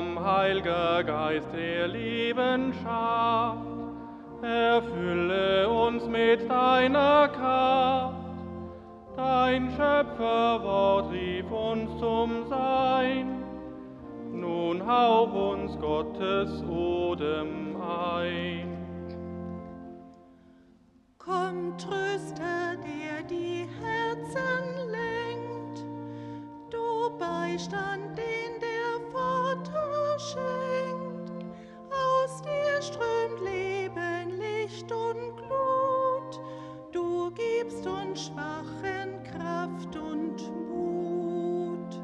Komm, Heiliger Geist der Lebenschaft, erfülle uns mit deiner Kraft. Dein Schöpferwort rief uns zum Sein, nun hauch uns Gottes Odem ein. Komm, Tröster, der die Herzen lenkt, du Beistand, den der Vater schenkt. Aus dir strömt Leben, Licht und Glut, du gibst uns Schwachen Kraft und Mut.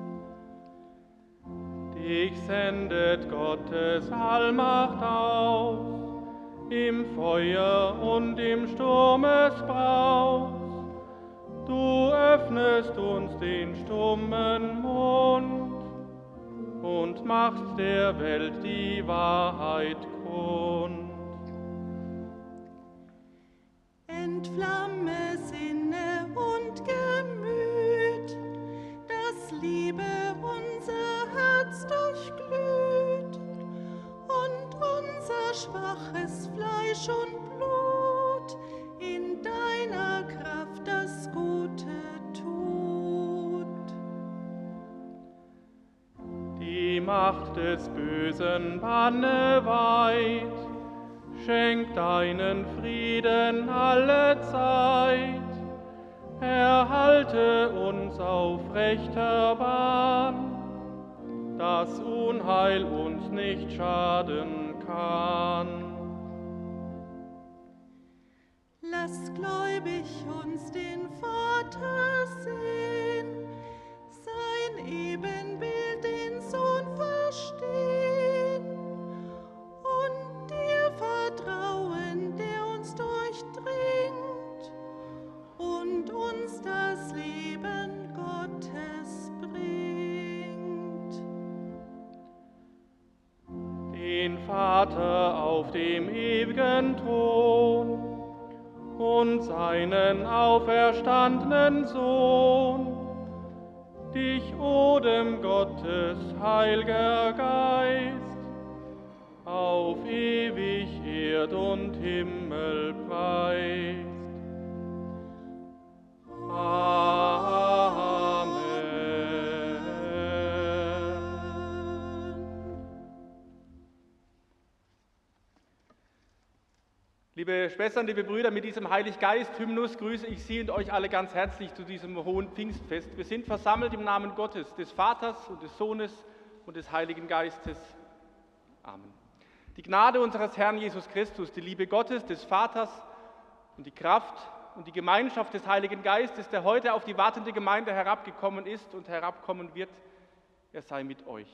Dich sendet Gottes Allmacht aus, im Feuer und im Sturmesbraus. Du öffnest uns den stummen Mund und machst der Welt die Wahrheit kund. Entflamme Sinne und Gemüt, dass Liebe unser Herz durchglüht und unser schwaches Fleisch und Blut in deiner Kraft das Gute tut. Die Macht des Bösen banne weit, schenk deinen Frieden alle Zeit, erhalte uns auf rechter Bahn, dass Unheil uns nicht schaden kann. Lass gläubig uns den Vater sehen, sein Ebenbild, den Sohn verstehen und dir vertrauen, der uns durchdringt und uns das Leben Gottes bringt. Den Vater auf dem ewigen Thron und seinen auferstandenen Sohn, dich, Odem Gottes, heiliger Geist, auf ewig Erd und Himmel preist. Liebe Schwestern, liebe Brüder, mit diesem Heiliggeist-Hymnus grüße ich Sie und euch alle ganz herzlich zu diesem hohen Pfingstfest. Wir sind versammelt im Namen Gottes, des Vaters und des Sohnes und des Heiligen Geistes. Amen. Die Gnade unseres Herrn Jesus Christus, die Liebe Gottes, des Vaters und die Kraft und die Gemeinschaft des Heiligen Geistes, der heute auf die wartende Gemeinde herabgekommen ist und herabkommen wird, er sei mit euch.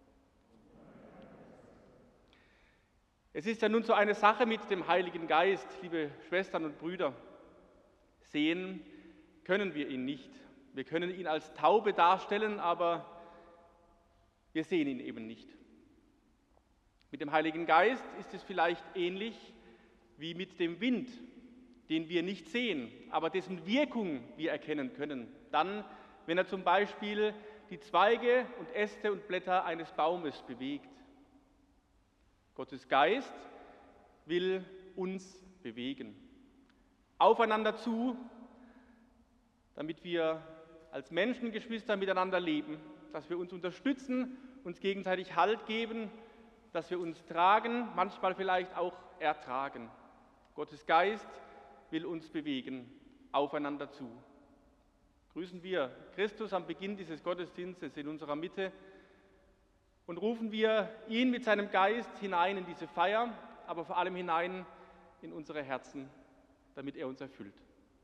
Es ist ja nun so eine Sache mit dem Heiligen Geist, liebe Schwestern und Brüder. Sehen können wir ihn nicht. Wir können ihn als Taube darstellen, aber wir sehen ihn eben nicht. Mit dem Heiligen Geist ist es vielleicht ähnlich wie mit dem Wind, den wir nicht sehen, aber dessen Wirkung wir erkennen können. Dann, wenn er zum Beispiel die Zweige und Äste und Blätter eines Baumes bewegt. Gottes Geist will uns bewegen, aufeinander zu, damit wir als Menschengeschwister miteinander leben, dass wir uns unterstützen, uns gegenseitig Halt geben, dass wir uns tragen, manchmal vielleicht auch ertragen. Gottes Geist will uns bewegen, aufeinander zu. Grüßen wir Christus am Beginn dieses Gottesdienstes in unserer Mitte und rufen wir ihn mit seinem Geist hinein in diese Feier, aber vor allem hinein in unsere Herzen, damit er uns erfüllt.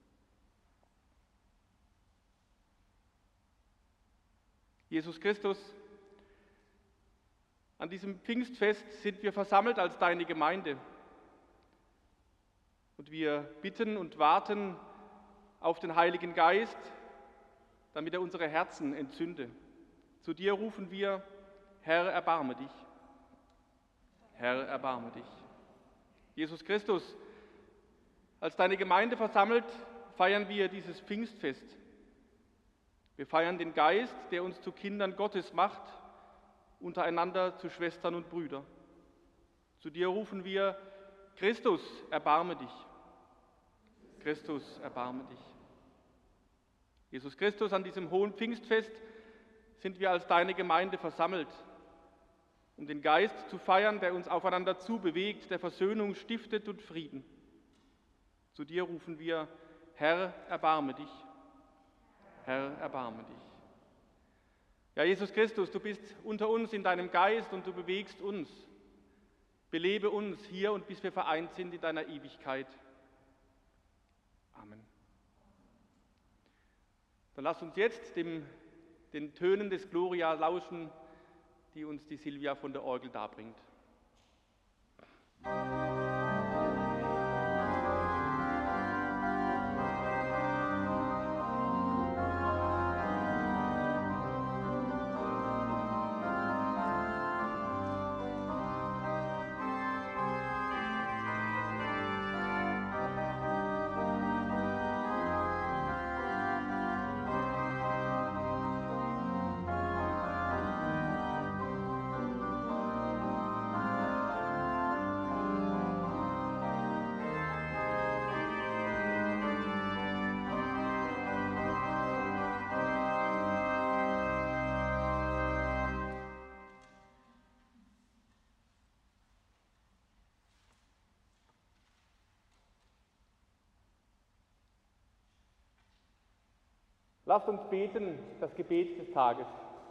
Jesus Christus, an diesem Pfingstfest sind wir versammelt als deine Gemeinde. Und wir bitten und warten auf den Heiligen Geist, damit er unsere Herzen entzünde. Zu dir rufen wir: Herr, erbarme dich. Herr, erbarme dich. Jesus Christus, als deine Gemeinde versammelt, feiern wir dieses Pfingstfest. Wir feiern den Geist, der uns zu Kindern Gottes macht untereinander zu Schwestern und Brüdern. Zu dir rufen wir: Christus, erbarme dich. Christus, erbarme dich. Jesus Christus, an diesem hohen Pfingstfest sind wir als deine Gemeinde versammelt, um den Geist zu feiern, der uns aufeinander zubewegt, der Versöhnung stiftet und Frieden. Zu dir rufen wir: Herr, erbarme dich. Herr, erbarme dich. Ja, Jesus Christus, du bist unter uns in deinem Geist und du bewegst uns. Belebe uns hier und bis wir vereint sind in deiner Ewigkeit. Amen. Dann lass uns jetzt den Tönen des Gloria lauschen, die uns die Silvia von der Orgel darbringt. Lasst uns beten, das Gebet des Tages.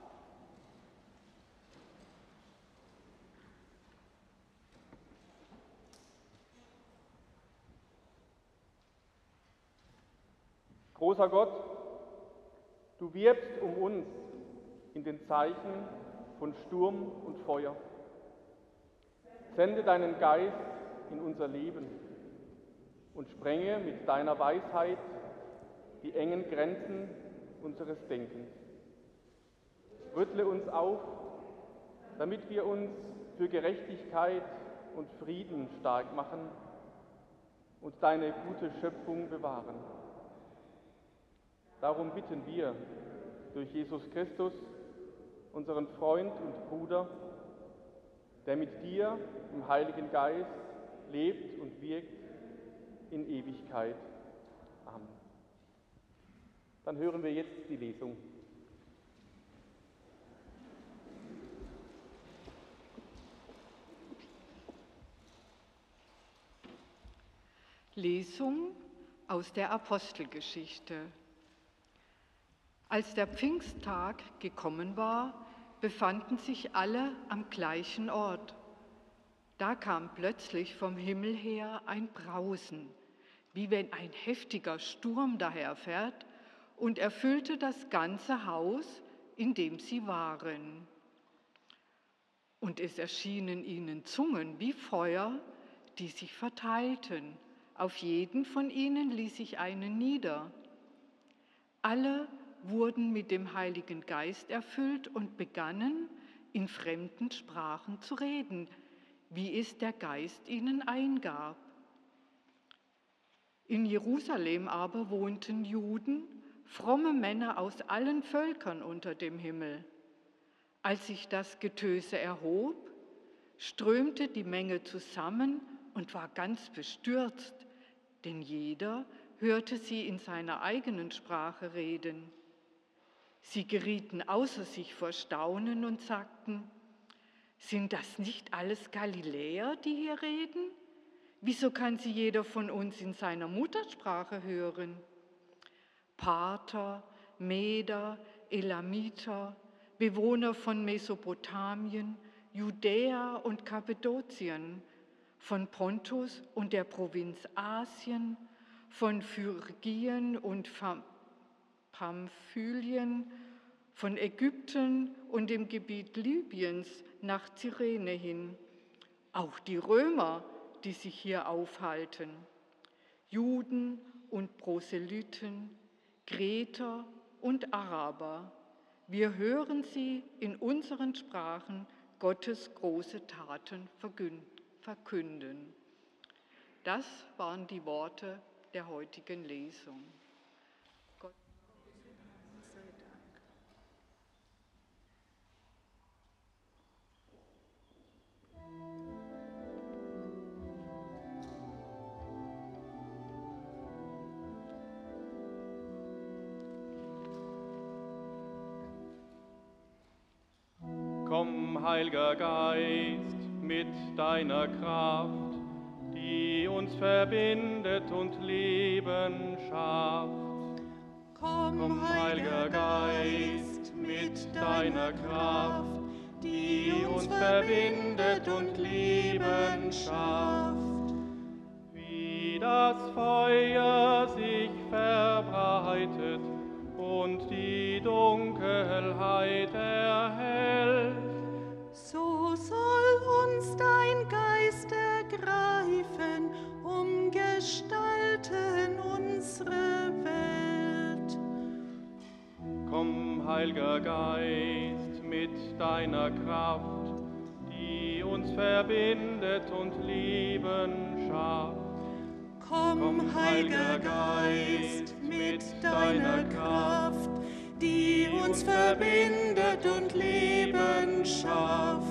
Großer Gott, du wirbst um uns in den Zeichen von Sturm und Feuer. Sende deinen Geist in unser Leben und sprenge mit deiner Weisheit die engen Grenzen unseres Denkens. Rüttle uns auf, damit wir uns für Gerechtigkeit und Frieden stark machen und deine gute Schöpfung bewahren. Darum bitten wir durch Jesus Christus, unseren Freund und Bruder, der mit dir im Heiligen Geist lebt und wirkt in Ewigkeit. Amen. Dann hören wir jetzt die Lesung. Lesung aus der Apostelgeschichte. Als der Pfingsttag gekommen war, befanden sich alle am gleichen Ort. Da kam plötzlich vom Himmel her ein Brausen, wie wenn ein heftiger Sturm daherfährt, und erfüllte das ganze Haus, in dem sie waren. Und es erschienen ihnen Zungen wie Feuer, die sich verteilten. Auf jeden von ihnen ließ sich eine nieder. Alle wurden mit dem Heiligen Geist erfüllt und begannen, in fremden Sprachen zu reden, wie es der Geist ihnen eingab. In Jerusalem aber wohnten Juden, fromme Männer aus allen Völkern unter dem Himmel. Als sich das Getöse erhob, strömte die Menge zusammen und war ganz bestürzt, denn jeder hörte sie in seiner eigenen Sprache reden. Sie gerieten außer sich vor Staunen und sagten: Sind das nicht alles Galiläer, die hier reden? Wieso kann sie jeder von uns in seiner Muttersprache hören? Parther, Meder, Elamiter, Bewohner von Mesopotamien, Judäa und Kappadokien, von Pontus und der Provinz Asien, von Phrygien und Pamphylien, von Ägypten und dem Gebiet Libyens nach Cyrene hin. Auch die Römer, die sich hier aufhalten, Juden und Proselyten, Kreter und Araber. Wir hören sie in unseren Sprachen Gottes große Taten verkünden. Das waren die Worte der heutigen Lesung. Gott sei Dank. Komm, Heiliger Geist, mit deiner Kraft, die uns verbindet und Leben schafft. Komm, Heiliger Geist, mit deiner Kraft, die uns verbindet und Leben schafft. Wie das Feuer sich verbreitet und die Dunkelheit erhellt, so soll uns dein Geist ergreifen, umgestalten unsere Welt. Komm, Heiliger Geist, mit deiner Kraft, die uns verbindet und Leben schafft. Komm, Heiliger Geist, mit deiner Kraft, die uns verbindet und Leben schafft.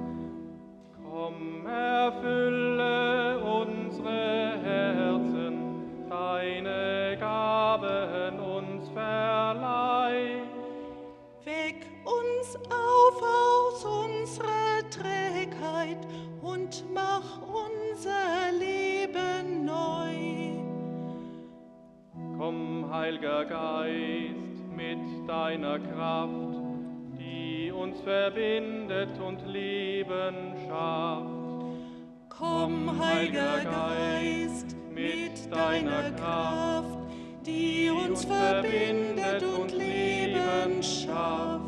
Komm, erfülle unsere Herzen, deine Gaben uns verleih. Weck uns auf aus unserer Trägheit und mach unser Leben neu. Komm, Heiliger Geist, mit deiner Kraft, die uns verbindet und Leben schafft. Komm, Heiliger Geist, mit deiner Kraft, die uns verbindet und Leben schafft.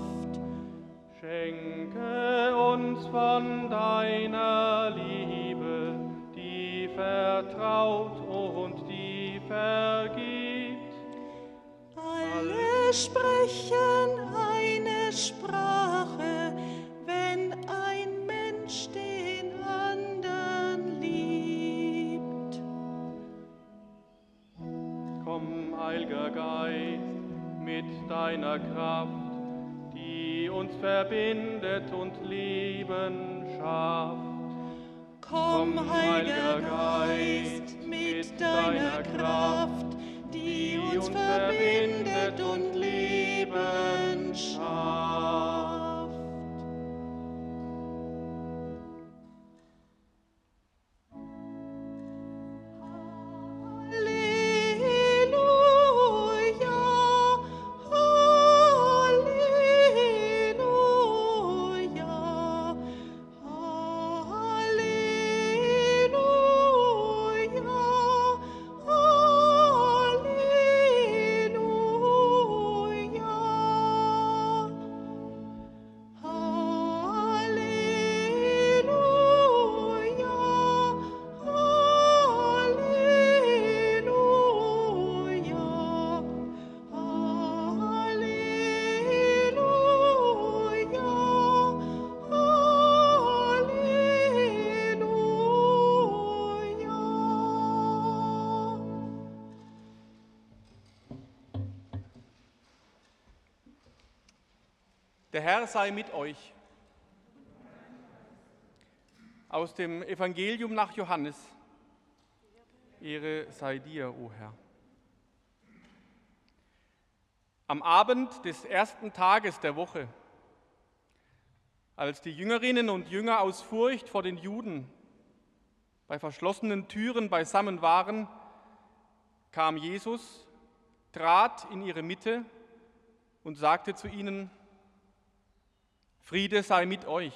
Schenke uns von deiner Liebe, die vertraut und die vergibt. Alle sprechen eine Sprache, wenn ein Mensch den anderen liebt. Komm, Heiliger Geist, mit deiner Kraft, die uns verbindet und Leben schafft. Komm, Heiliger Geist, mit deiner Kraft, die uns verbindet und Leben schafft. Halleluja, Halleluja, Der Herr sei mit euch. Aus dem Evangelium nach Johannes. Ehre sei dir, o Herr. Am Abend des ersten Tages der Woche, als die Jüngerinnen und Jünger aus Furcht vor den Juden bei verschlossenen Türen beisammen waren, kam Jesus, trat in ihre Mitte und sagte zu ihnen: Friede sei mit euch.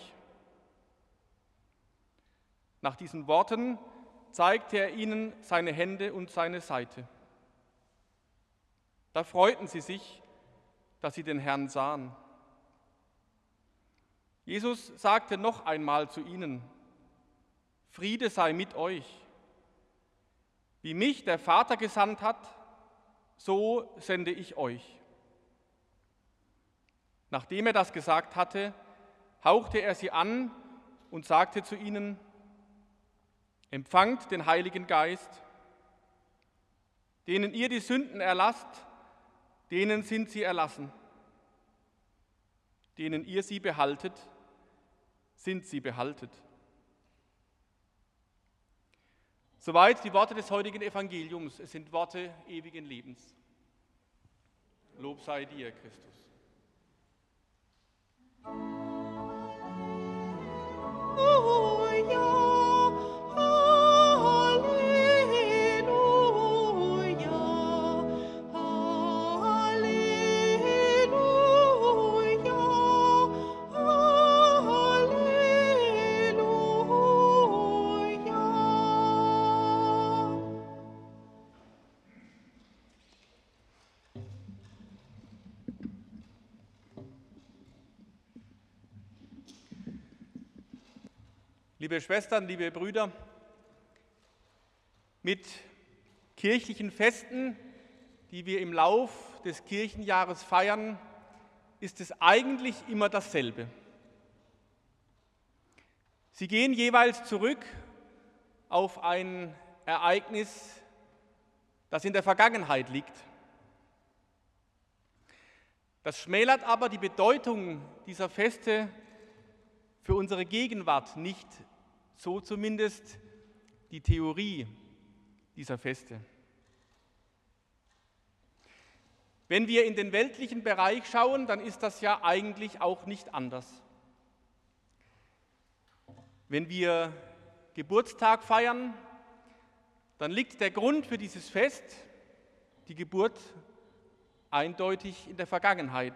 Nach diesen Worten zeigte er ihnen seine Hände und seine Seite. Da freuten sie sich, dass sie den Herrn sahen. Jesus sagte noch einmal zu ihnen: Friede sei mit euch. Wie mich der Vater gesandt hat, so sende ich euch. Nachdem er das gesagt hatte, hauchte er sie an und sagte zu ihnen: Empfangt den Heiligen Geist. Denen ihr die Sünden erlasst, denen sind sie erlassen. Denen ihr sie behaltet, sind sie behaltet. Soweit die Worte des heutigen Evangeliums. Es sind Worte ewigen Lebens. Lob sei dir, Christus. Liebe Schwestern, liebe Brüder, mit kirchlichen Festen, die wir im Lauf des Kirchenjahres feiern, ist es eigentlich immer dasselbe. Sie gehen jeweils zurück auf ein Ereignis, das in der Vergangenheit liegt. Das schmälert aber die Bedeutung dieser Feste für unsere Gegenwart nicht, so zumindest die Theorie dieser Feste. Wenn wir in den weltlichen Bereich schauen, dann ist das ja eigentlich auch nicht anders. Wenn wir Geburtstag feiern, dann liegt der Grund für dieses Fest, die Geburt, eindeutig in der Vergangenheit.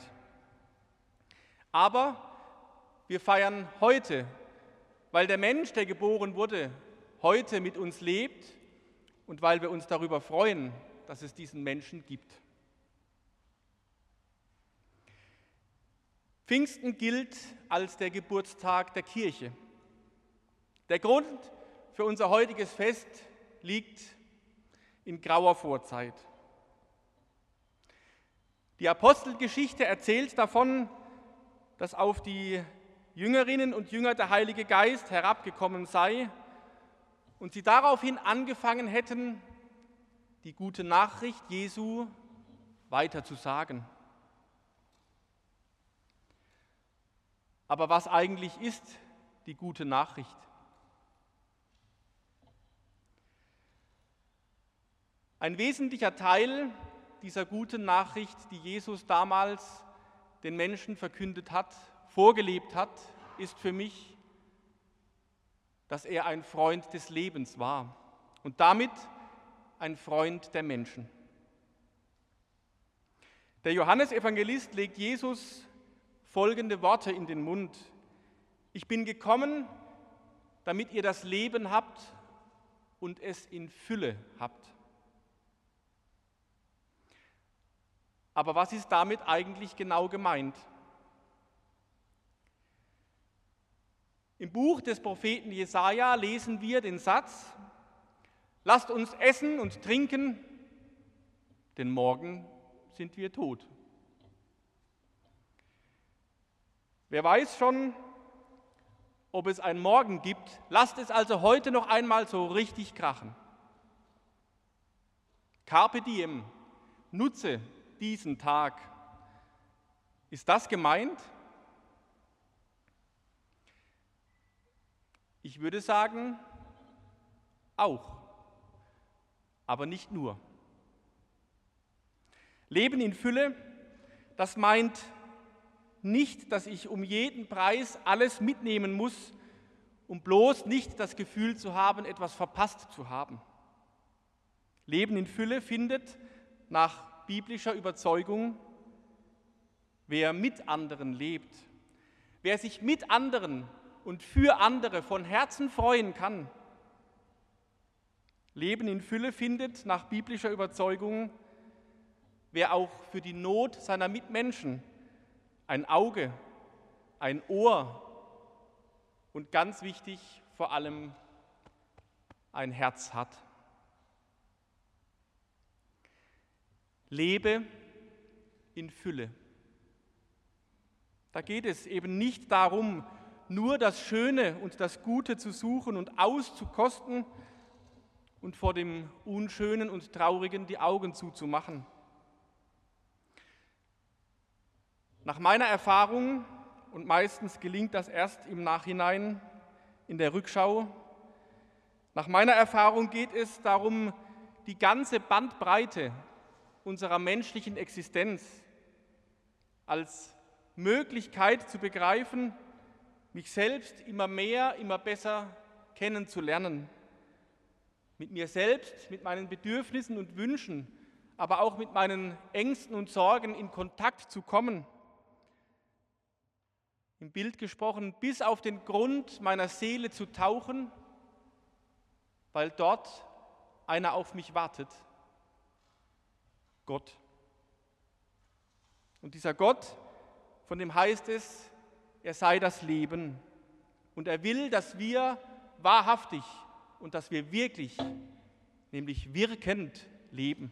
Aber wir feiern heute, weil der Mensch, der geboren wurde, heute mit uns lebt und weil wir uns darüber freuen, dass es diesen Menschen gibt. Pfingsten gilt als der Geburtstag der Kirche. Der Grund für unser heutiges Fest liegt in grauer Vorzeit. Die Apostelgeschichte erzählt davon, dass auf die Jüngerinnen und Jünger der Heilige Geist herabgekommen sei und sie daraufhin angefangen hätten, die gute Nachricht Jesu weiterzusagen. Aber was eigentlich ist die gute Nachricht? Ein wesentlicher Teil dieser guten Nachricht, die Jesus damals den Menschen verkündet hat, vorgelebt hat, ist für mich, dass er ein Freund des Lebens war und damit ein Freund der Menschen. Der Johannesevangelist legt Jesus folgende Worte in den Mund: Ich bin gekommen, damit ihr das Leben habt und es in Fülle habt. Aber was ist damit eigentlich genau gemeint? Im Buch des Propheten Jesaja lesen wir den Satz: Lasst uns essen und trinken, denn morgen sind wir tot. Wer weiß schon, ob es ein Morgen gibt, lasst es also heute noch einmal so richtig krachen. Carpe diem, nutze diesen Tag. Ist das gemeint? Ich würde sagen, auch, aber nicht nur. Leben in Fülle, das meint nicht, dass ich um jeden Preis alles mitnehmen muss, um bloß nicht das Gefühl zu haben, etwas verpasst zu haben. Leben in Fülle findet nach biblischer Überzeugung, wer mit anderen lebt, wer sich mit anderen und für andere von Herzen freuen kann. Leben in Fülle findet nach biblischer Überzeugung, wer auch für die Not seiner Mitmenschen ein Auge, ein Ohr und ganz wichtig vor allem ein Herz hat. Lebe in Fülle. Da geht es eben nicht darum, nur das Schöne und das Gute zu suchen und auszukosten und vor dem Unschönen und Traurigen die Augen zuzumachen. Nach meiner Erfahrung, und meistens gelingt das erst im Nachhinein, in der Rückschau, nach meiner Erfahrung geht es darum, die ganze Bandbreite unserer menschlichen Existenz als Möglichkeit zu begreifen, mich selbst immer mehr, immer besser kennenzulernen. Mit mir selbst, mit meinen Bedürfnissen und Wünschen, aber auch mit meinen Ängsten und Sorgen in Kontakt zu kommen. Im Bild gesprochen, bis auf den Grund meiner Seele zu tauchen, weil dort einer auf mich wartet. Gott. Und dieser Gott, von dem heißt es, er sei das Leben. Und er will, dass wir wahrhaftig und dass wir wirklich, nämlich wirkend leben.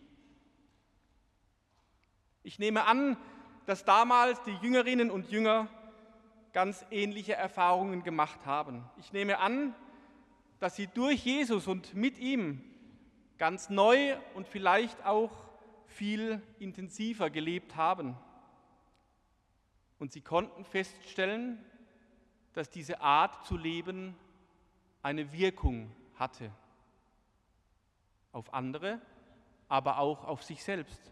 Ich nehme an, dass damals die Jüngerinnen und Jünger ganz ähnliche Erfahrungen gemacht haben. Ich nehme an, dass sie durch Jesus und mit ihm ganz neu und vielleicht auch viel intensiver gelebt haben. Und sie konnten feststellen, dass diese Art zu leben eine Wirkung hatte. Auf andere, aber auch auf sich selbst.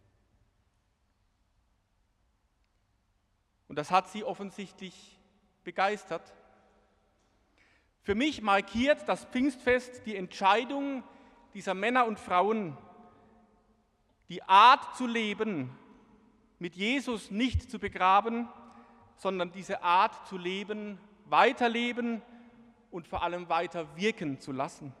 Und das hat sie offensichtlich begeistert. Für mich markiert das Pfingstfest die Entscheidung dieser Männer und Frauen, die Art zu leben, mit Jesus nicht zu begraben, sondern diese Art zu leben, weiterleben und vor allem weiter wirken zu lassen.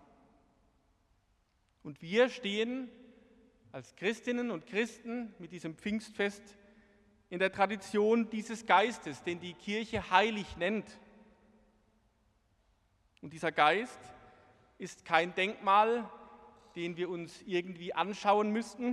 Und wir stehen als Christinnen und Christen mit diesem Pfingstfest in der Tradition dieses Geistes, den die Kirche heilig nennt. Und dieser Geist ist kein Denkmal, den wir uns irgendwie anschauen müssten.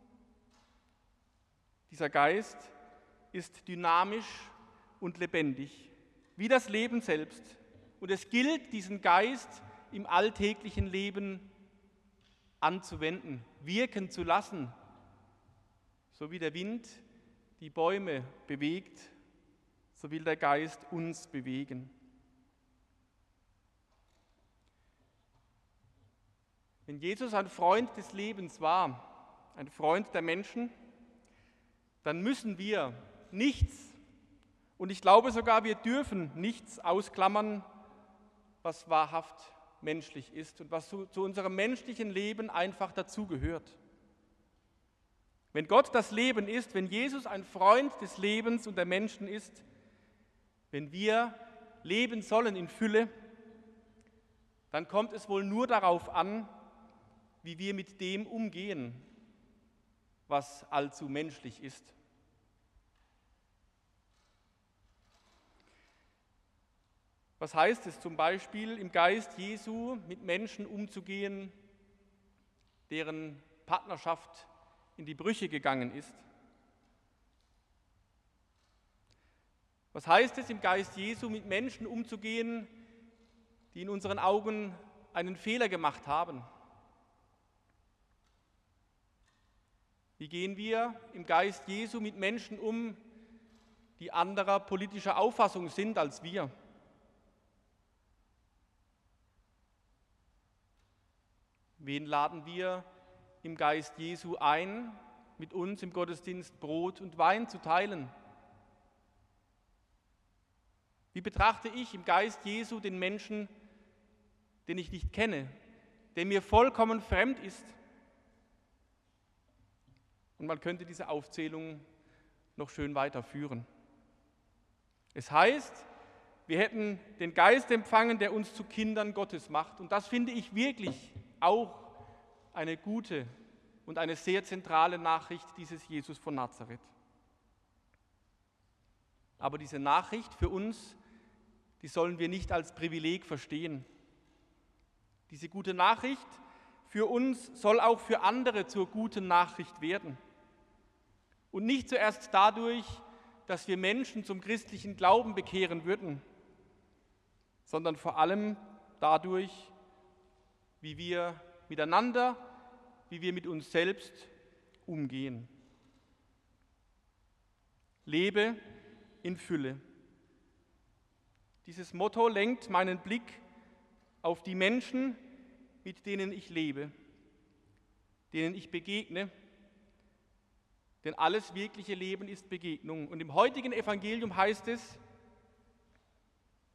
Dieser Geist ist dynamisch und lebendig, wie das Leben selbst. Und es gilt, diesen Geist im alltäglichen Leben anzuwenden, wirken zu lassen, so wie der Wind die Bäume bewegt, so will der Geist uns bewegen. Wenn Jesus ein Freund des Lebens war, ein Freund der Menschen, dann müssen wir nichts, und ich glaube sogar, wir dürfen nichts ausklammern, was wahrhaft menschlich ist und was zu unserem menschlichen Leben einfach dazugehört. Wenn Gott das Leben ist, wenn Jesus ein Freund des Lebens und der Menschen ist, wenn wir leben sollen in Fülle, dann kommt es wohl nur darauf an, wie wir mit dem umgehen, was allzu menschlich ist. Was heißt es zum Beispiel, im Geist Jesu mit Menschen umzugehen, deren Partnerschaft in die Brüche gegangen ist? Was heißt es, im Geist Jesu mit Menschen umzugehen, die in unseren Augen einen Fehler gemacht haben? Wie gehen wir im Geist Jesu mit Menschen um, die anderer politischer Auffassung sind als wir? Wen laden wir im Geist Jesu ein, mit uns im Gottesdienst Brot und Wein zu teilen? Wie betrachte ich im Geist Jesu den Menschen, den ich nicht kenne, der mir vollkommen fremd ist? Und man könnte diese Aufzählung noch schön weiterführen. Es heißt, wir hätten den Geist empfangen, der uns zu Kindern Gottes macht. Und das finde ich wirklich auch eine gute und eine sehr zentrale Nachricht dieses Jesus von Nazareth. Aber diese Nachricht für uns, die sollen wir nicht als Privileg verstehen. Diese gute Nachricht für uns soll auch für andere zur guten Nachricht werden. Und nicht zuerst dadurch, dass wir Menschen zum christlichen Glauben bekehren würden, sondern vor allem dadurch, wie wir miteinander, wie wir mit uns selbst umgehen. Lebe in Fülle. Dieses Motto lenkt meinen Blick auf die Menschen, mit denen ich lebe, denen ich begegne. Denn alles wirkliche Leben ist Begegnung. Und im heutigen Evangelium heißt es,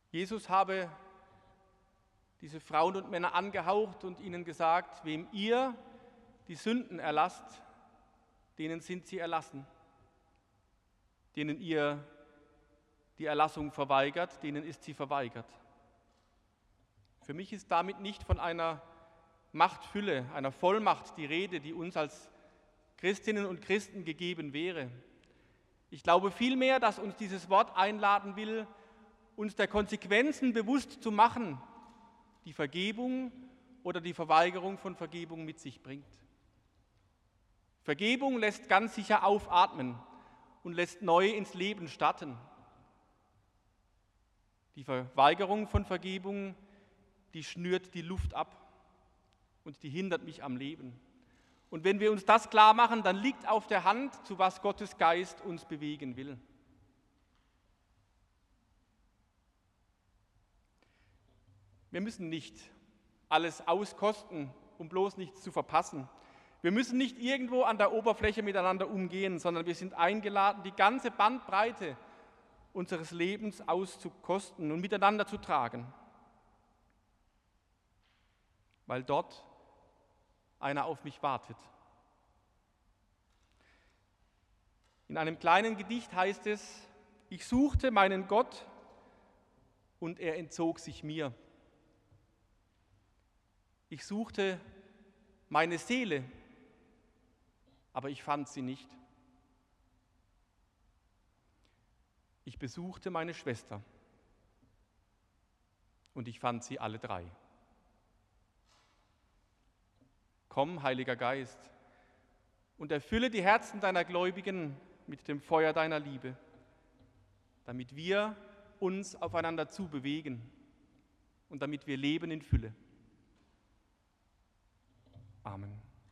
Jesus habe diese Frauen und Männer angehaucht und ihnen gesagt, wem ihr die Sünden erlasst, denen sind sie erlassen. Denen ihr die Erlassung verweigert, denen ist sie verweigert. Für mich ist damit nicht von einer Machtfülle, einer Vollmacht die Rede, die uns als Christinnen und Christen gegeben wäre. Ich glaube vielmehr, dass uns dieses Wort einladen will, uns der Konsequenzen bewusst zu machen, die Vergebung oder die Verweigerung von Vergebung mit sich bringt. Vergebung lässt ganz sicher aufatmen und lässt neu ins Leben starten. Die Verweigerung von Vergebung, die schnürt die Luft ab und die hindert mich am Leben. Und wenn wir uns das klar machen, dann liegt auf der Hand, zu was Gottes Geist uns bewegen will. Wir müssen nicht alles auskosten, um bloß nichts zu verpassen. Wir müssen nicht irgendwo an der Oberfläche miteinander umgehen, sondern wir sind eingeladen, die ganze Bandbreite unseres Lebens auszukosten und miteinander zu tragen. Weil dort einer auf mich wartet. In einem kleinen Gedicht heißt es: Ich suchte meinen Gott und er entzog sich mir. Ich suchte meine Seele, aber ich fand sie nicht. Ich besuchte meine Schwester und ich fand sie alle drei. Komm, Heiliger Geist, und erfülle die Herzen deiner Gläubigen mit dem Feuer deiner Liebe, damit wir uns aufeinander zubewegen und damit wir leben in Fülle. Amen.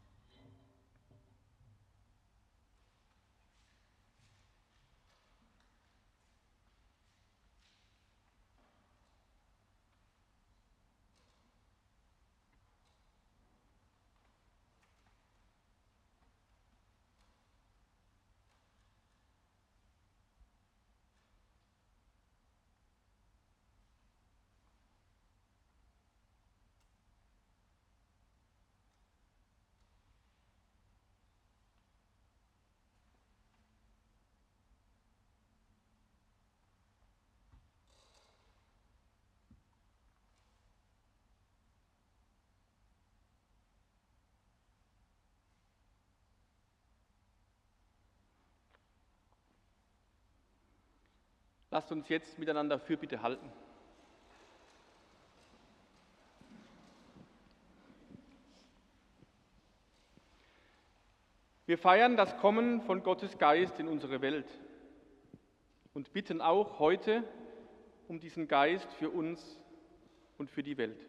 Lasst uns jetzt miteinander Fürbitte halten. Wir feiern das Kommen von Gottes Geist in unsere Welt und bitten auch heute um diesen Geist für uns und für die Welt.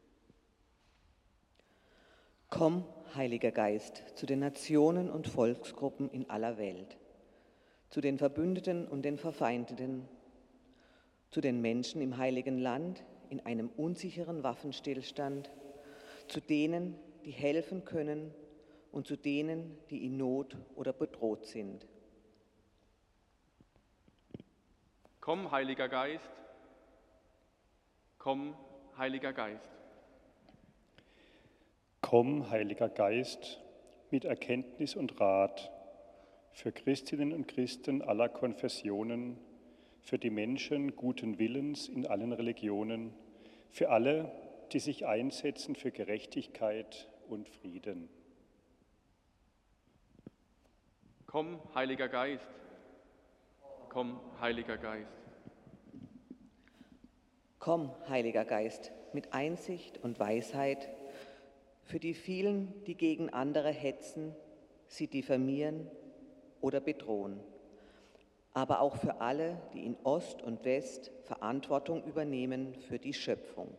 Komm, Heiliger Geist, zu den Nationen und Volksgruppen in aller Welt, zu den Verbündeten und den Verfeindeten, zu den Menschen im Heiligen Land in einem unsicheren Waffenstillstand, zu denen, die helfen können und zu denen, die in Not oder bedroht sind. Komm, Heiliger Geist, komm, Heiliger Geist. Komm, Heiliger Geist, mit Erkenntnis und Rat für Christinnen und Christen aller Konfessionen, für die Menschen guten Willens in allen Religionen, für alle, die sich einsetzen für Gerechtigkeit und Frieden. Komm, Heiliger Geist, komm, Heiliger Geist. Komm, Heiliger Geist, mit Einsicht und Weisheit für die vielen, die gegen andere hetzen, sie diffamieren oder bedrohen, aber auch für alle, die in Ost und West Verantwortung übernehmen für die Schöpfung.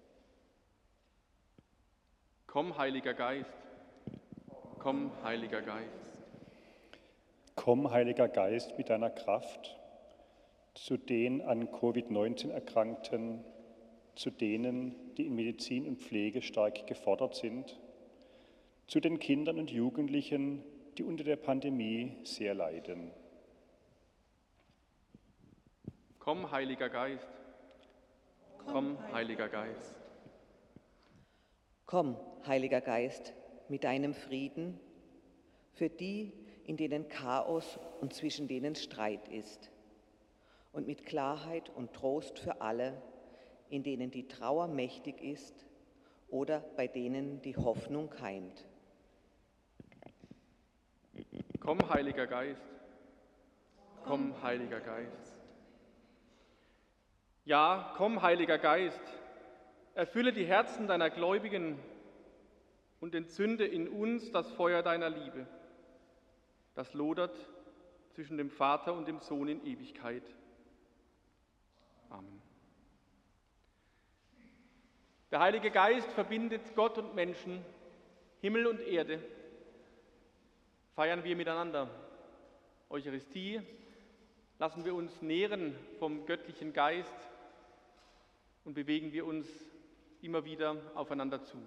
Komm, Heiliger Geist, komm, Heiliger Geist. Komm, Heiliger Geist, mit deiner Kraft zu den an Covid-19 Erkrankten, zu denen, die in Medizin und Pflege stark gefordert sind, zu den Kindern und Jugendlichen, die unter der Pandemie sehr leiden. Komm, Heiliger Geist, Komm, Heiliger Geist. Komm, Heiliger Geist, mit deinem Frieden für die, in denen Chaos und zwischen denen Streit ist, und mit Klarheit und Trost für alle, in denen die Trauer mächtig ist oder bei denen die Hoffnung keimt. Komm, Heiliger Geist. Komm, Heiliger Geist. Ja, komm, Heiliger Geist, erfülle die Herzen deiner Gläubigen und entzünde in uns das Feuer deiner Liebe, das lodert zwischen dem Vater und dem Sohn in Ewigkeit. Amen. Der Heilige Geist verbindet Gott und Menschen, Himmel und Erde. Feiern wir miteinander Eucharistie, lassen wir uns nähren vom göttlichen Geist und bewegen wir uns immer wieder aufeinander zu.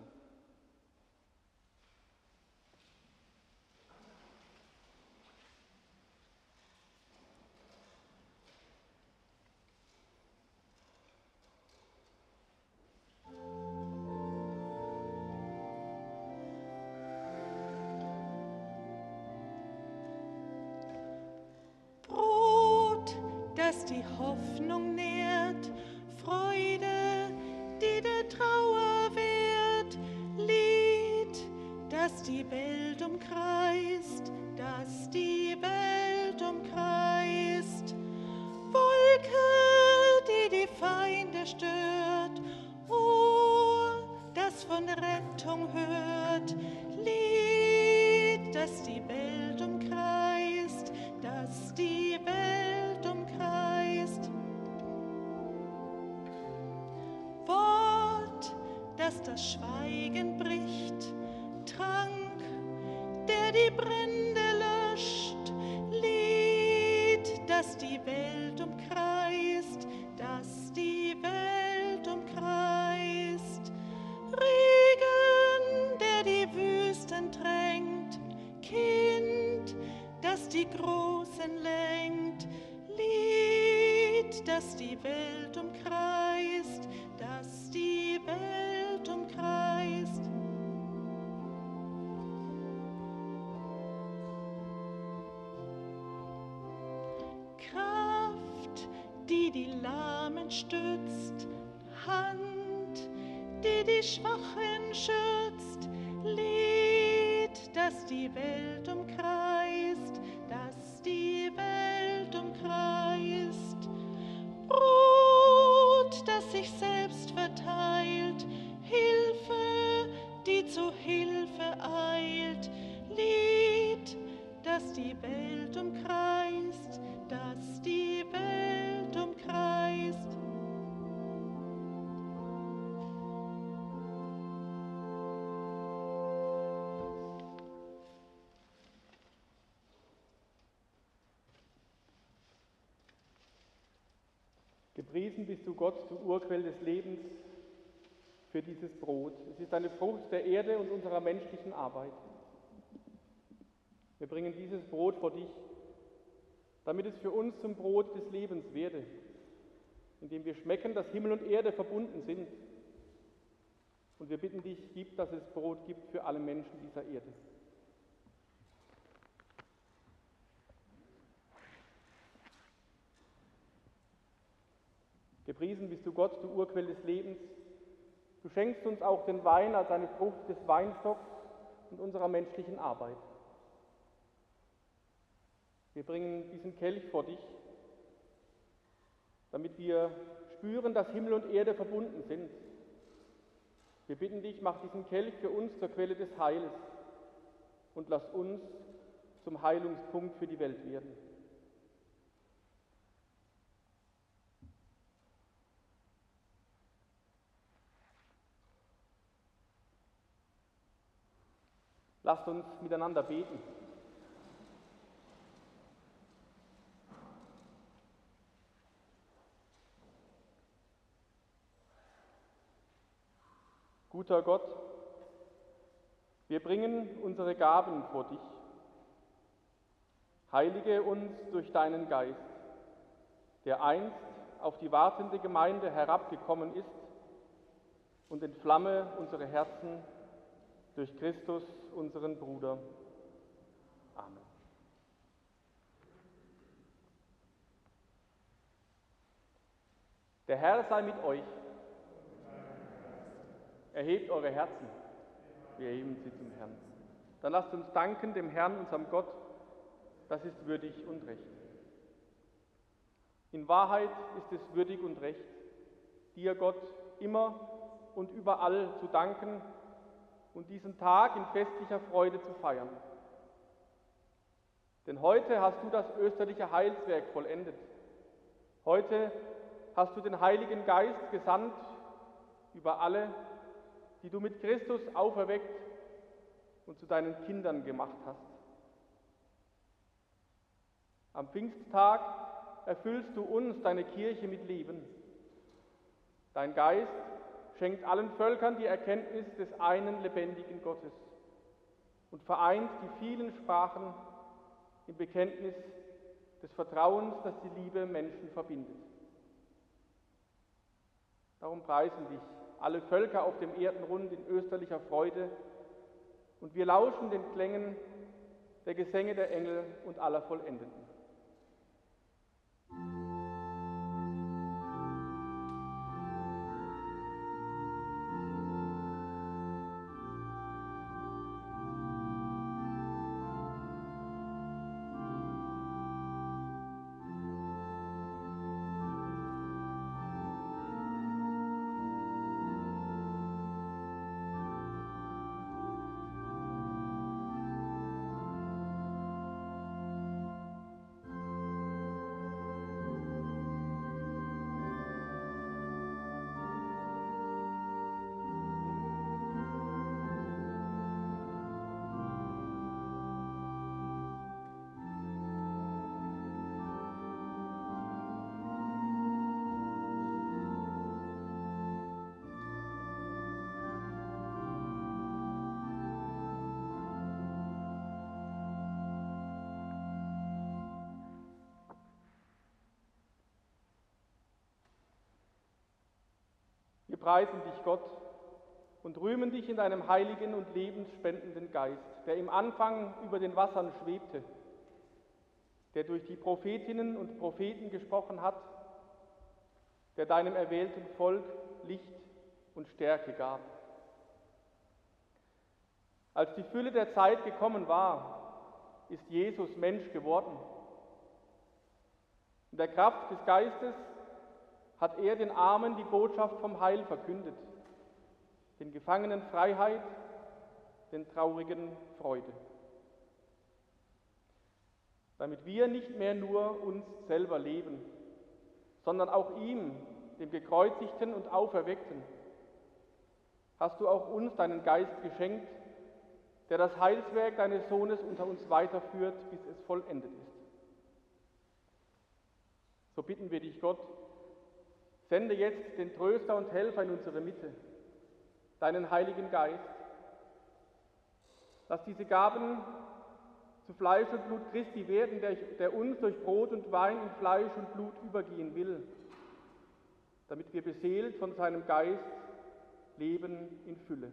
Brot, das die Hoffnung nährt, Freude, die der Trauer wehrt, Lied, das die Welt umkreist, das die Welt umkreist, Wolke, die die Feinde stört, Ohr, das von Rettung hört, Lied, das die Welt umkreist, das die Welt umkreist. Wort, das das Schweigen bricht, Trank, der die Brände löscht, Lied, das die Welt umkreist, das die Welt umkreist. Regen, der die Wüsten tränkt, Kind, das die Großen lenkt, Lied, das die Welt umkreist, das die Welt umkreist. Kraft, die die Lahmen stützt, Hand, die die Schwachen schützt, Lied, das die Welt umkreist, das die Welt umkreist. Brot, das sich selbst verteilt, Hilfe, die zu Hilfe eilt, Lied, das die Welt umkreist, das die Welt umkreist. Gepriesen bist du Gott, du Urquell des Lebens, für dieses Brot. Es ist eine Frucht der Erde und unserer menschlichen Arbeit. Wir bringen dieses Brot vor dich, damit es für uns zum Brot des Lebens werde, indem wir schmecken, dass Himmel und Erde verbunden sind. Und wir bitten dich, gib, dass es Brot gibt für alle Menschen dieser Erde. Gepriesen bist du Gott, du Urquell des Lebens. Du schenkst uns auch den Wein als eine Frucht des Weinstocks und unserer menschlichen Arbeit. Wir bringen diesen Kelch vor dich, damit wir spüren, dass Himmel und Erde verbunden sind. Wir bitten dich, mach diesen Kelch für uns zur Quelle des Heiles und lass uns zum Heilungspunkt für die Welt werden. Lasst uns miteinander beten. Guter Gott, wir bringen unsere Gaben vor dich. Heilige uns durch deinen Geist, der einst auf die wartende Gemeinde herabgekommen ist und entflamme unsere Herzen durch Christus, unseren Bruder. Amen. Der Herr sei mit euch. Erhebt eure Herzen. Wir erheben sie zum Herrn. Dann lasst uns danken dem Herrn, unserem Gott. Das ist würdig und recht. In Wahrheit ist es würdig und recht, dir, Gott, immer und überall zu danken und diesen Tag in festlicher Freude zu feiern. Denn heute hast du das österliche Heilswerk vollendet. Heute hast du den Heiligen Geist gesandt über alle, die du mit Christus auferweckt und zu deinen Kindern gemacht hast. Am Pfingsttag erfüllst du uns, deine Kirche, mit Leben. Dein Geist schenkt allen Völkern die Erkenntnis des einen lebendigen Gottes und vereint die vielen Sprachen im Bekenntnis des Vertrauens, das die Liebe Menschen verbindet. Darum preisen dich alle Völker auf dem Erdenrund in österlicher Freude und wir lauschen den Klängen der Gesänge der Engel und aller Vollendeten. Wir preisen dich, Gott, und rühmen dich in deinem heiligen und lebensspendenden Geist, der im Anfang über den Wassern schwebte, der durch die Prophetinnen und Propheten gesprochen hat, der deinem erwählten Volk Licht und Stärke gab. Als die Fülle der Zeit gekommen war, ist Jesus Mensch geworden. In der Kraft des Geistes hat er den Armen die Botschaft vom Heil verkündet, den Gefangenen Freiheit, den Traurigen Freude. Damit wir nicht mehr nur uns selber leben, sondern auch ihm, dem Gekreuzigten und Auferweckten, hast du auch uns deinen Geist geschenkt, der das Heilswerk deines Sohnes unter uns weiterführt, bis es vollendet ist. So bitten wir dich, Gott, sende jetzt den Tröster und Helfer in unsere Mitte, deinen Heiligen Geist. Lass diese Gaben zu Fleisch und Blut Christi werden, der uns durch Brot und Wein in Fleisch und Blut übergehen will, damit wir beseelt von seinem Geist leben in Fülle.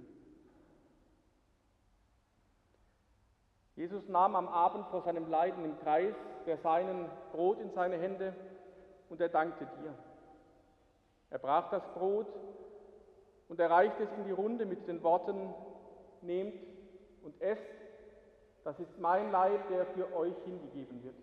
Jesus nahm am Abend vor seinem Leiden im Kreis der Seinen Brot in seine Hände und er dankte dir. Er brach das Brot und erreichte es in die Runde mit den Worten: Nehmt und esst, das ist mein Leib, der für euch hingegeben wird.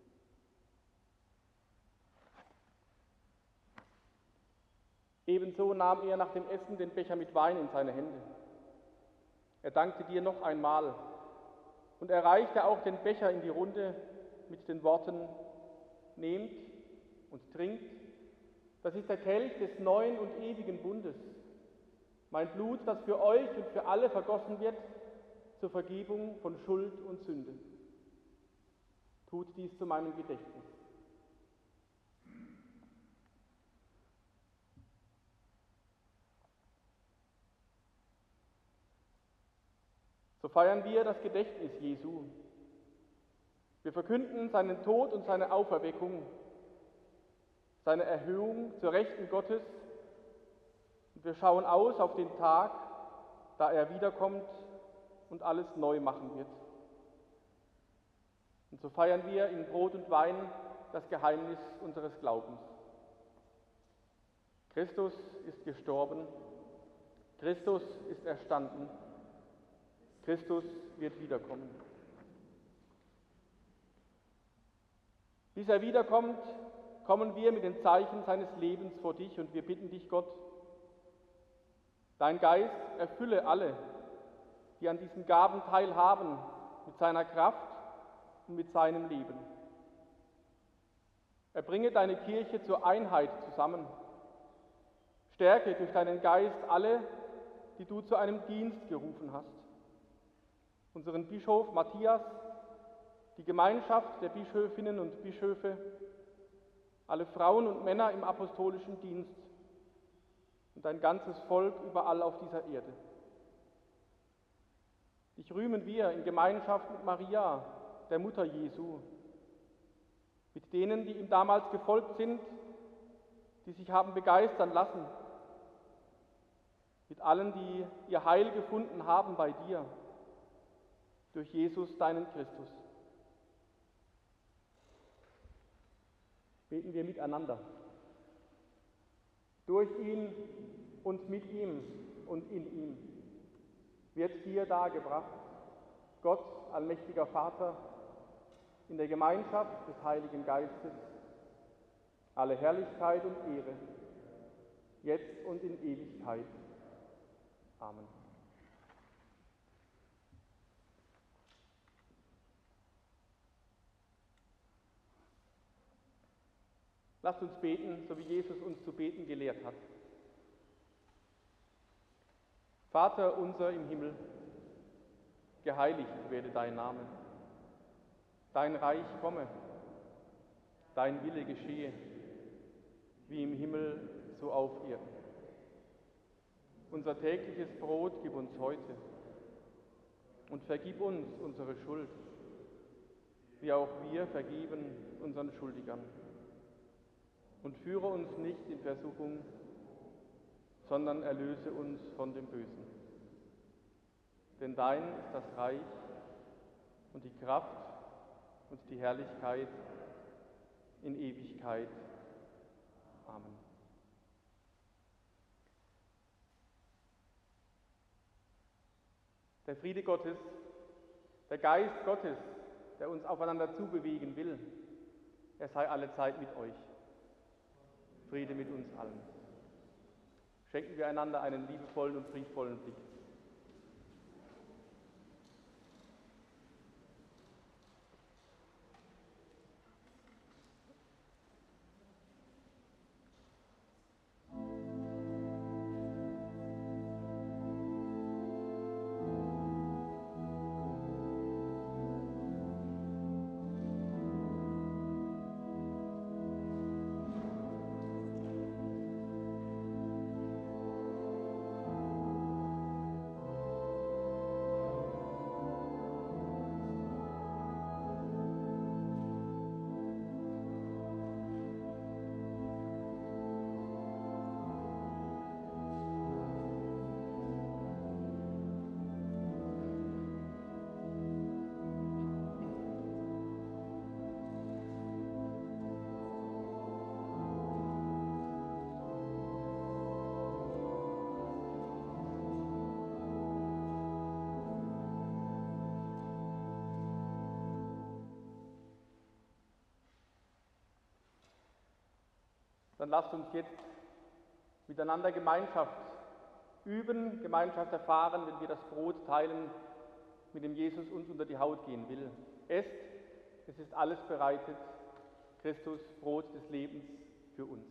Ebenso nahm er nach dem Essen den Becher mit Wein in seine Hände. Er dankte dir noch einmal und erreichte auch den Becher in die Runde mit den Worten: Nehmt und trinkt, das ist der Kelch des neuen und ewigen Bundes, mein Blut, das für euch und für alle vergossen wird zur Vergebung von Schuld und Sünde. Tut dies zu meinem Gedächtnis. So feiern wir das Gedächtnis Jesu. Wir verkünden seinen Tod und seine Auferweckung, seine Erhöhung zur Rechten Gottes. Und wir schauen aus auf den Tag, da er wiederkommt und alles neu machen wird. Und so feiern wir in Brot und Wein das Geheimnis unseres Glaubens. Christus ist gestorben, Christus ist erstanden, Christus wird wiederkommen. Bis er wiederkommt, kommen wir mit den Zeichen seines Lebens vor dich und wir bitten dich, Gott, dein Geist erfülle alle, die an diesen Gaben teilhaben, mit seiner Kraft und mit seinem Leben. Er bringe deine Kirche zur Einheit zusammen. Stärke durch deinen Geist alle, die du zu einem Dienst gerufen hast. Unseren Bischof Matthias, die Gemeinschaft der Bischöfinnen und Bischöfe, alle Frauen und Männer im apostolischen Dienst und dein ganzes Volk überall auf dieser Erde. Dich rühmen wir in Gemeinschaft mit Maria, der Mutter Jesu, mit denen, die ihm damals gefolgt sind, die sich haben begeistern lassen, mit allen, die ihr Heil gefunden haben bei dir, durch Jesus, deinen Christus. Beten wir miteinander. Durch ihn und mit ihm und in ihm wird dir dargebracht, Gott, allmächtiger Vater, in der Gemeinschaft des Heiligen Geistes, alle Herrlichkeit und Ehre, jetzt und in Ewigkeit. Amen. Lasst uns beten, so wie Jesus uns zu beten gelehrt hat. Vater unser im Himmel, geheiligt werde dein Name. Dein Reich komme, dein Wille geschehe, wie im Himmel, so auf Erden. Unser tägliches Brot gib uns heute und vergib uns unsere Schuld, wie auch wir vergeben unseren Schuldigern. Und führe uns nicht in Versuchung, sondern erlöse uns von dem Bösen. Denn dein ist das Reich und die Kraft und die Herrlichkeit in Ewigkeit. Amen. Der Friede Gottes, der Geist Gottes, der uns aufeinander zubewegen will, er sei alle Zeit mit euch. Friede mit uns allen. Schenken wir einander einen liebevollen und friedvollen Blick. Dann lasst uns jetzt miteinander Gemeinschaft üben, Gemeinschaft erfahren, wenn wir das Brot teilen, mit dem Jesus uns unter die Haut gehen will. Esst, es ist alles bereitet, Christus, Brot des Lebens für uns.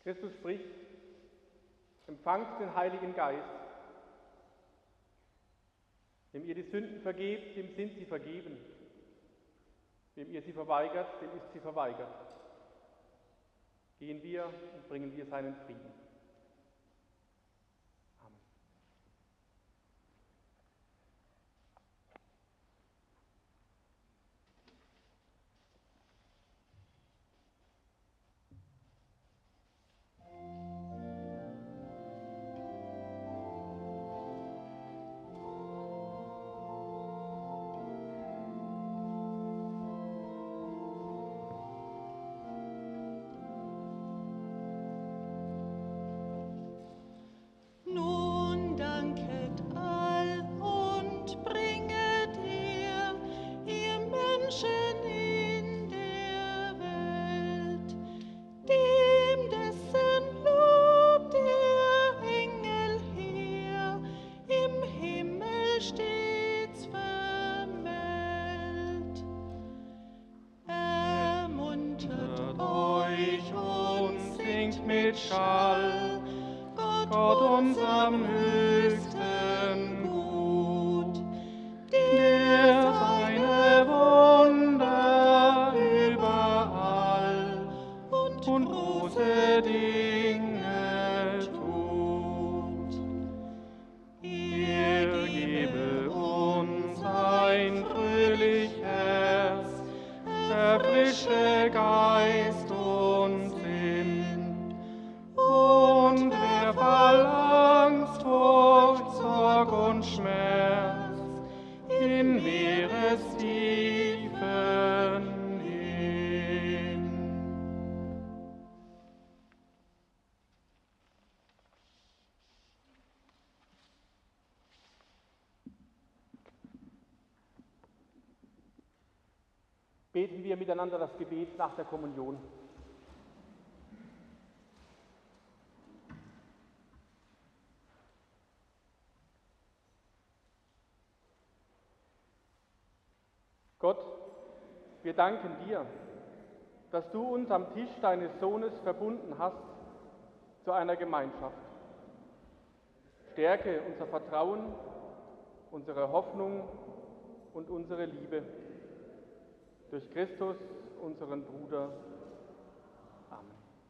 Christus spricht, empfangt den Heiligen Geist. Wem ihr die Sünden vergebt, dem sind sie vergeben. Wem ihr sie verweigert, dem ist sie verweigert. Gehen wir und bringen wir seinen Frieden. Amen. Nun danket all und bringet ihr Menschen in der Welt, dem dessen Lob der Engel Heer im Himmel stets vermeldet. Ermuntert euch und singt mit Schall, Gott unserem höchsten Gut, der seine Wunder überall und große Dinge tut. Er gebe uns ein fröhlich Herz, erfrische Geist und Sinn, und wer voll Angst, Furcht, Sorg und Schmerz in Meerestiefen hin. Beten wir miteinander das Gebet nach der Kommunion. Gott, wir danken dir, dass du uns am Tisch deines Sohnes verbunden hast zu einer Gemeinschaft. Stärke unser Vertrauen, unsere Hoffnung und unsere Liebe. Durch Christus, unseren Bruder. Amen.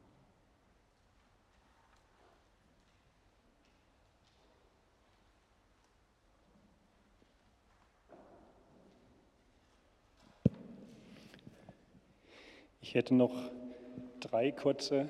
Ich hätte noch 3 kurze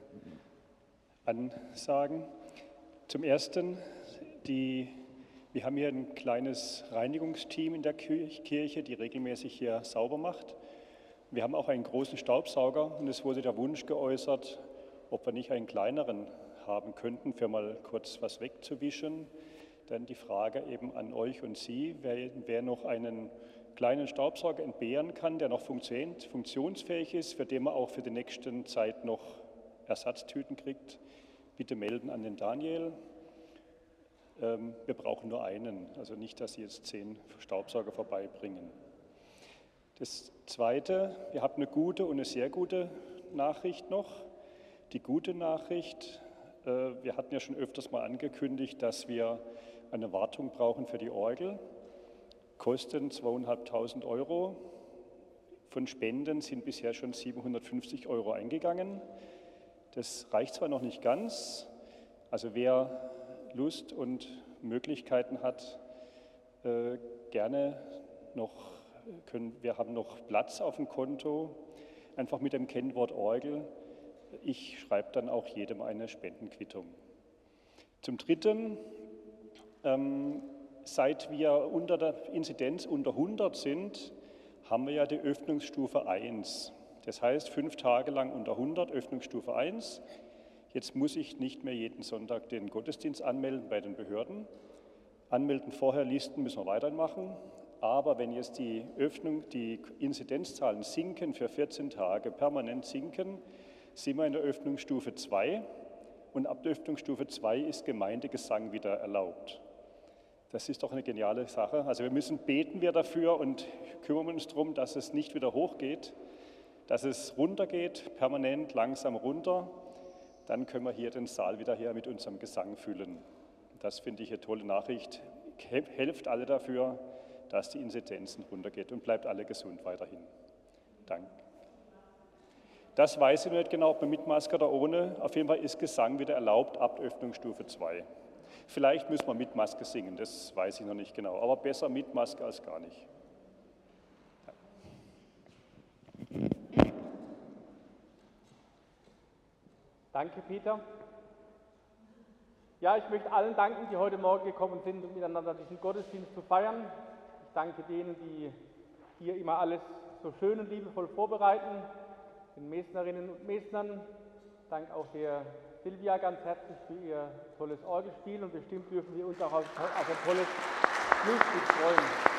Ansagen. Zum Ersten, wir haben hier ein kleines Reinigungsteam in der Kirche, die regelmäßig hier sauber macht. Wir haben auch einen großen Staubsauger und es wurde der Wunsch geäußert, ob wir nicht einen kleineren haben könnten, für mal kurz was wegzuwischen. Dann die Frage eben an euch und Sie, wer noch einen kleinen Staubsauger entbehren kann, der noch funktionsfähig ist, für den man auch für die nächste Zeit noch Ersatztüten kriegt, bitte melden an den Daniel. Wir brauchen nur einen, also nicht, dass Sie jetzt 10 Staubsauger vorbeibringen. Das Zweite, wir haben eine gute und eine sehr gute Nachricht noch. Die gute Nachricht, wir hatten ja schon öfters mal angekündigt, dass wir eine Wartung brauchen für die Orgel. Kosten 2.500 €. Von Spenden sind bisher schon 750 € eingegangen. Das reicht zwar noch nicht ganz, also wer Lust und Möglichkeiten hat, gerne noch, wir haben noch Platz auf dem Konto, einfach mit dem Kennwort Orgel. Ich schreibe dann auch jedem eine Spendenquittung. Zum Dritten, seit wir unter der Inzidenz unter 100 sind, haben wir ja die Öffnungsstufe 1. Das heißt 5 Tage lang unter 100, Öffnungsstufe 1. Jetzt muss ich nicht mehr jeden Sonntag den Gottesdienst anmelden bei den Behörden. Anmelden vorher, Listen müssen wir weitermachen. Aber wenn jetzt die Inzidenzzahlen sinken für 14 Tage, permanent sinken, sind wir in der Öffnungsstufe 2. Und ab der Öffnungsstufe 2 ist Gemeindegesang wieder erlaubt. Das ist doch eine geniale Sache. Also beten wir dafür und kümmern uns darum, dass es nicht wieder hochgeht, dass es runtergeht, permanent langsam runter, dann können wir hier den Saal wieder hier mit unserem Gesang füllen. Das finde ich eine tolle Nachricht. Helft alle dafür, dass die Inzidenzen runtergeht und bleibt alle gesund weiterhin. Danke. Das weiß ich nicht genau, ob man mit Maske oder ohne. Auf jeden Fall ist Gesang wieder erlaubt ab Öffnungsstufe 2. Vielleicht müssen wir mit Maske singen, das weiß ich noch nicht genau. Aber besser mit Maske als gar nicht. Danke, Peter. Ja, ich möchte allen danken, die heute Morgen gekommen sind, um miteinander diesen Gottesdienst zu feiern. Ich danke denen, die hier immer alles so schön und liebevoll vorbereiten, den Mesnerinnen und Mesnern. Dank auch der Silvia ganz herzlich für ihr tolles Orgelspiel und bestimmt dürfen wir uns auch auf ein tolles Schlussstück freuen.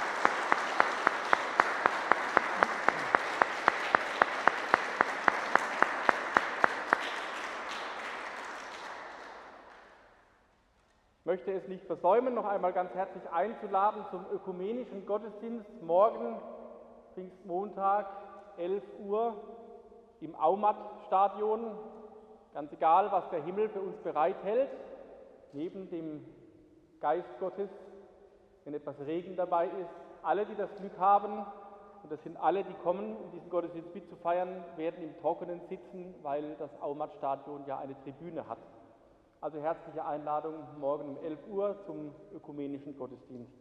Ich möchte es nicht versäumen, noch einmal ganz herzlich einzuladen zum ökumenischen Gottesdienst morgen, Pfingstmontag, 11 Uhr im Aumatt-Stadion. Ganz egal, was der Himmel für uns bereithält, neben dem Geist Gottes, wenn etwas Regen dabei ist. Alle, die das Glück haben, und das sind alle, die kommen, um diesen Gottesdienst mitzufeiern, werden im Trockenen sitzen, weil das Aumatt-Stadion ja eine Tribüne hat. Also herzliche Einladung morgen um 11 Uhr zum ökumenischen Gottesdienst.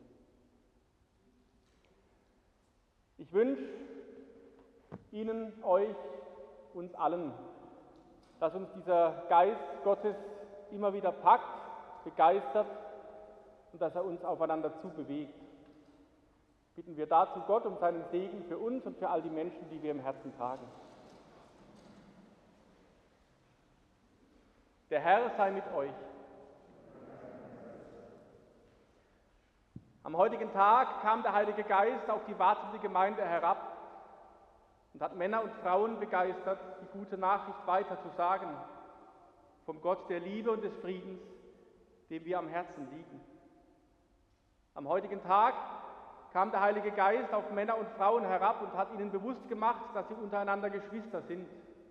Ich wünsche Ihnen, euch, uns allen, dass uns dieser Geist Gottes immer wieder packt, begeistert und dass er uns aufeinander zubewegt. Bitten wir dazu Gott um seinen Segen für uns und für all die Menschen, die wir im Herzen tragen. Der Herr sei mit euch. Am heutigen Tag kam der Heilige Geist auf die wartende Gemeinde herab und hat Männer und Frauen begeistert, die gute Nachricht weiterzusagen vom Gott der Liebe und des Friedens, dem wir am Herzen liegen. Am heutigen Tag kam der Heilige Geist auf Männer und Frauen herab und hat ihnen bewusst gemacht, dass sie untereinander Geschwister sind.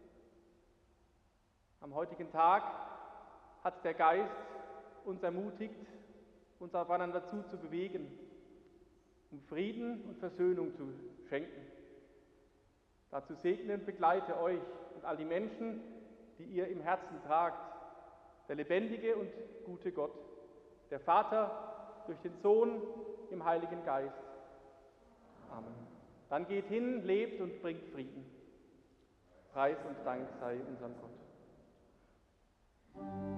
Am heutigen Tag hat der Geist uns ermutigt, uns aufeinander zuzubewegen, um Frieden und Versöhnung zu schenken. Dazu segne und begleite euch und all die Menschen, die ihr im Herzen tragt, der lebendige und gute Gott, der Vater durch den Sohn im Heiligen Geist. Amen. Dann geht hin, lebt und bringt Frieden. Preis und Dank sei unserem Gott.